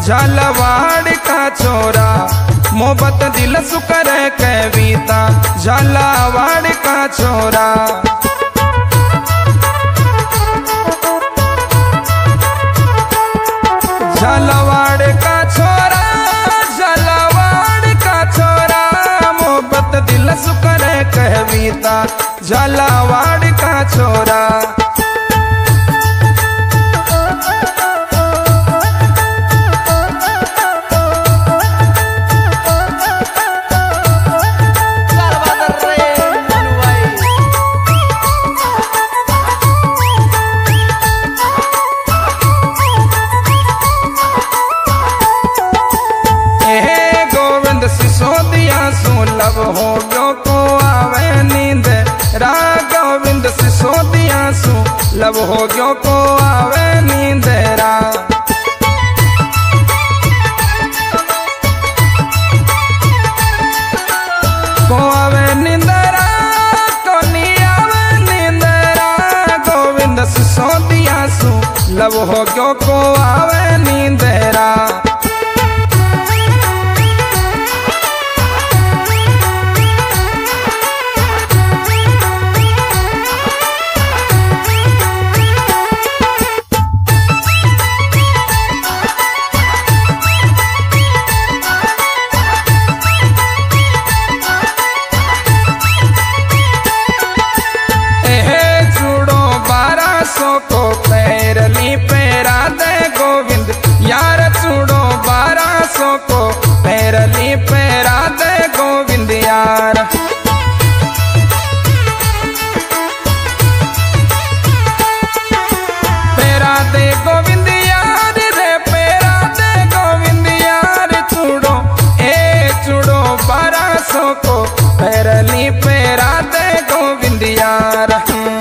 झालावाड़ का छोरा मोहब्बत दिल सुकर कविता झालावाड़ का छोरा। झालावाड़ का छोरा झालावाड़ का छोरा मोहब्बत दिल सुकर कविता झालावाड़ का छोरा। लब हो गयो को आवे नींद रा गोविंद सिसोदिया सु लब हो गयो को आवे नींद रा। को आवे नींदरा को नी आवे नींदरा गोविंद सिसोदिया सु लब हो गयो को आवे नींदरा। को पैरली पैरा दे गोविंद यार चूड़ो 1200 को पैरली पैरा दे गोविंद यार। पैरा दे गोविंद यार रे पैरा दे गोविंद यार चूड़ो 1200 को पैरली पैरा दे गोविंद यार।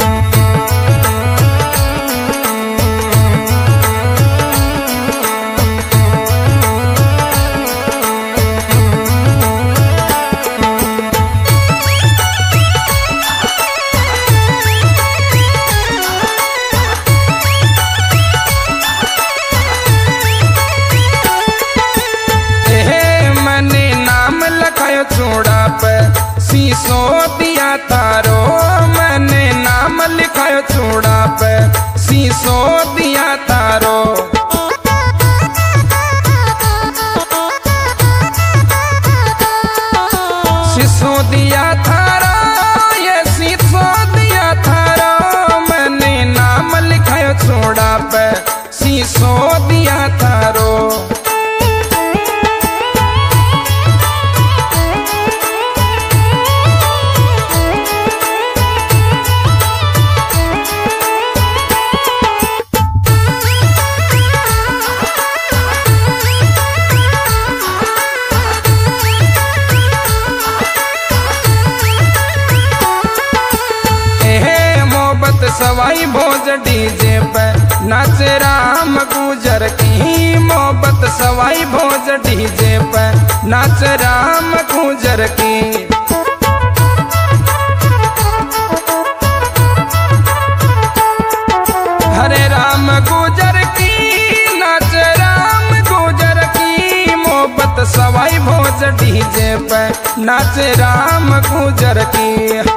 चूड़ा पे शीशो दिया तारो मैंने नाम लिखायो चूड़ा पे शीशो दिया तारो। शीशो दिया थारो ये शीशो दिया थारो मैंने नाम लिखायो चूड़ा पे शीशो दिया थारो। सवाई भोज डीजे पे नाच राम गुजर की मोहब्बत सवाई भोज डीजे पे नाच राम गुजर की। हरे राम गुजर की नाच राम गुजर की मोहब्बत सवाई भोज डीजे पे नाच राम गुजर की।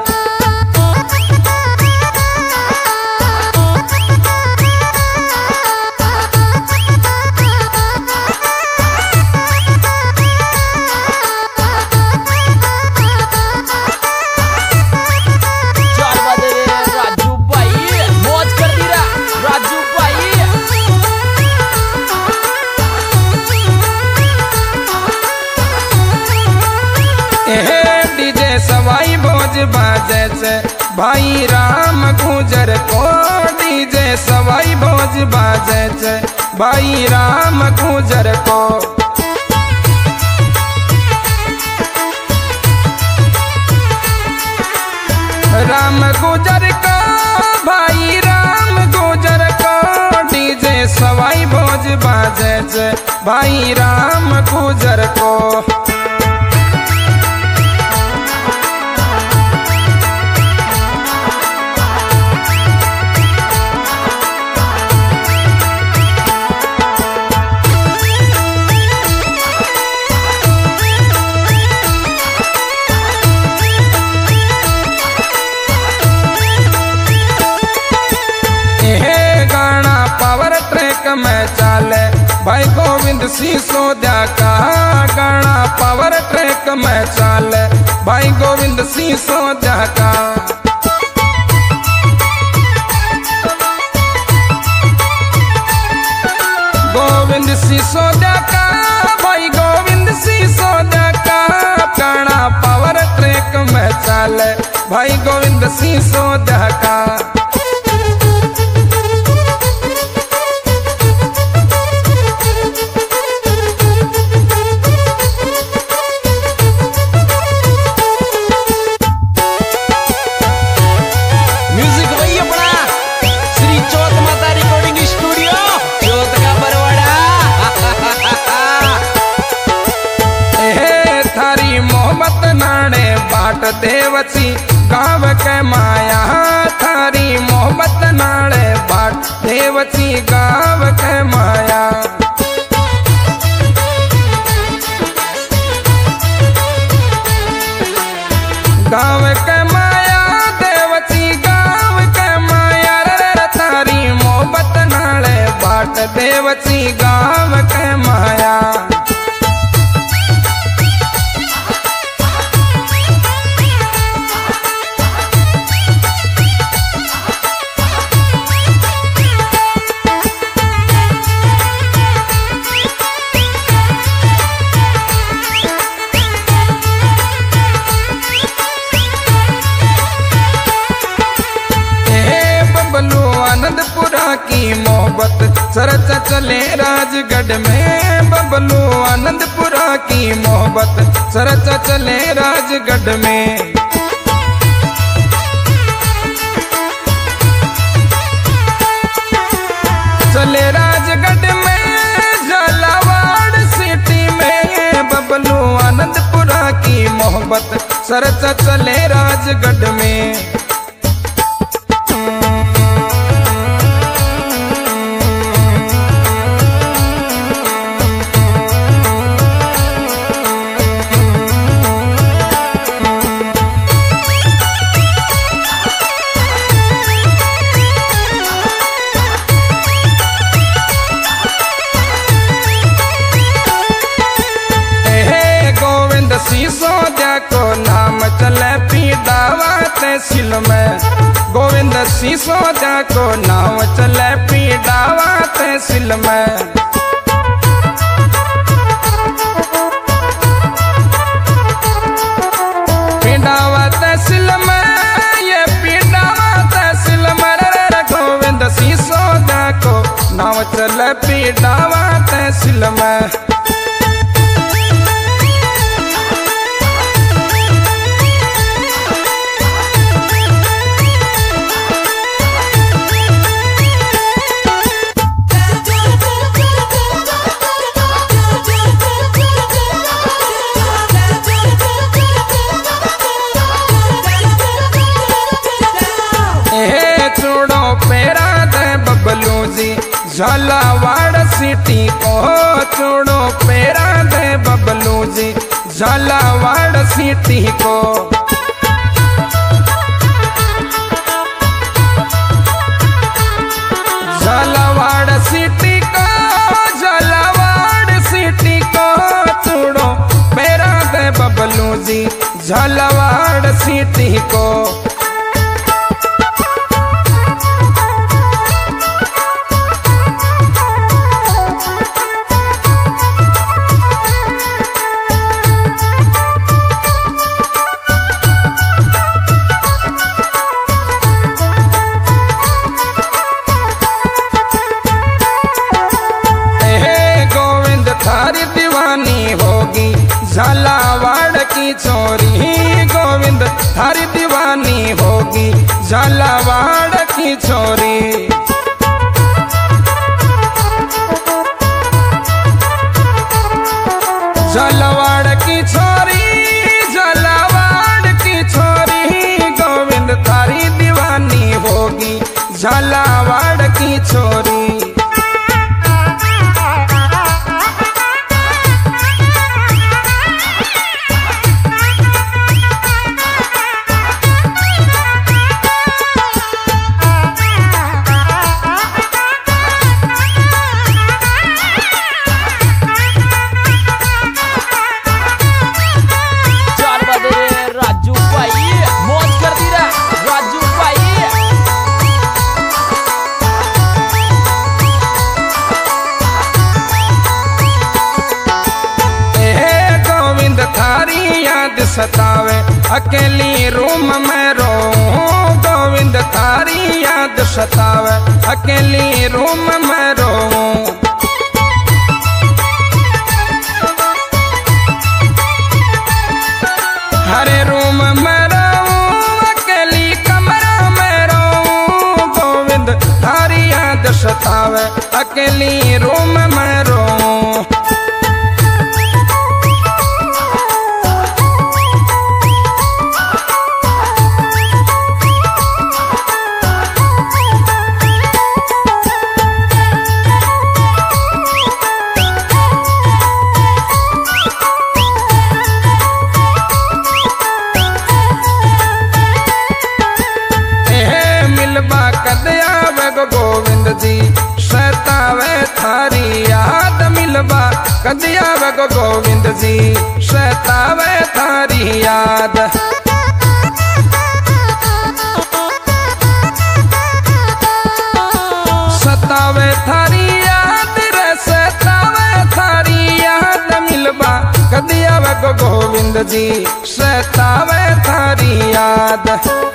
डीजे सवाई भोज बाजे से भाई राम गुजर को डीजे सवाई भोज बाजे से भाई राम गुजर को। राम गुजर को भाई राम गुजर को डीजे सवाई भोज बाजे से भाई राम गुजर को। में चाले भाई गोविंद सिसोदिया का गाना पावर ट्रैक में चाले भाई गोविंद सिसोदिया का। गोविंद सिसोदिया का भाई गोविंद सिसोदिया का गाना पावर ट्रैक में चाले भाई गोविंद सिसोदिया का। बाट देवसी गाँव के माया थारी मोहब्बत नाले बाट देवसी गाँव के माया। गाँव के माया देवसी गाँव के माया रे थारी मोहब्बत नाले बाट देवसी गाँव के माया। आनंदपुरा की मोहब्बत चर्चा चले राजगढ़ में बबलू आनंदपुरा की मोहब्बत चर्चा चले राजगढ़ में। चले राजगढ़ में झालावाड़ सिटी में बबलू आनंदपुरा की मोहब्बत चर्चा चले राजगढ़ में। सिसोदिया को नाम चले पीड़ावा तहसील में गोविंद सिसोदिया को नाम चले पीड़ावा तहसील में। पीड़ावा तहसील में ये पीड़ावा तहसील में रे गोविंद सिसोदिया को नाम चले पीड़ावा तहसील में। बबलू जी झालावाड़ सिटी को छोड़ो पेरा दे बबलू जी झालावाड़ सिटी को। झालावाड़ सिटी को झालावाड़ सिटी को छोड़ो पेरा दे बबलू जी झालावाड़ सिटी को। थारी दीवानी होगी झालावाड़ की छोरी गोविंद थारी दीवानी होगी झालावाड़ की छोरी। झालावाड़ की छोरी झालावाड़ की छोरी गोविंद थारी दीवानी होगी झालावाड़ की छोरी। सतावे अकेली रूम में रो गोविंद थारी याद सतावे अकेली रूम में रो हरे रूम में रहूं अकेली कमरा में रहूं गोविंद थारी याद सतावे अकेली रूम में रहूं गोविंद जी सतावे थारी याद मिलवा कदिया गो गोविंद जी सतावे थारी याद सतावे थारी याद रे सतावे थारी याद मिलवा कदिया गो गोविंद जी सतावे थारी याद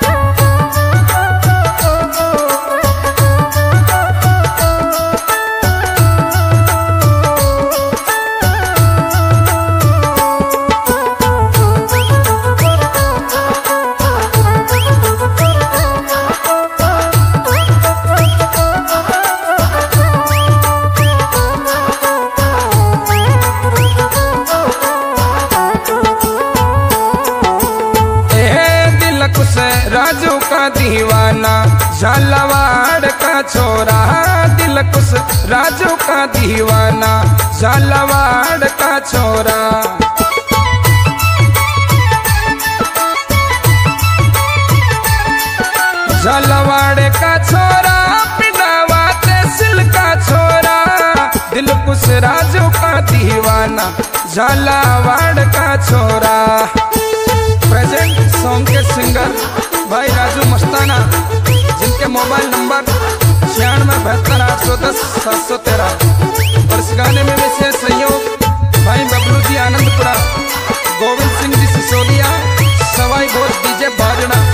राजू का दीवाना झालावाड़ का छोरा दिल कुछ राजू का दीवाना झालावाड़ का छोरा झालावाड़ का छोरा पिनावा तहसील का छोरा दिल कुछ राजू का दीवाना झालावाड़ का छोरा प्रेजेंट सॉन्ग के सिंगर भाई राजू मस्ताना जिनके मोबाइल नंबर 9672 और इस गाने में विशेष सहयोग भाई बबलू जी आनंदपुरा गोविंद सिंह जी सिसोदिया सवाई घोष डीजे बाजना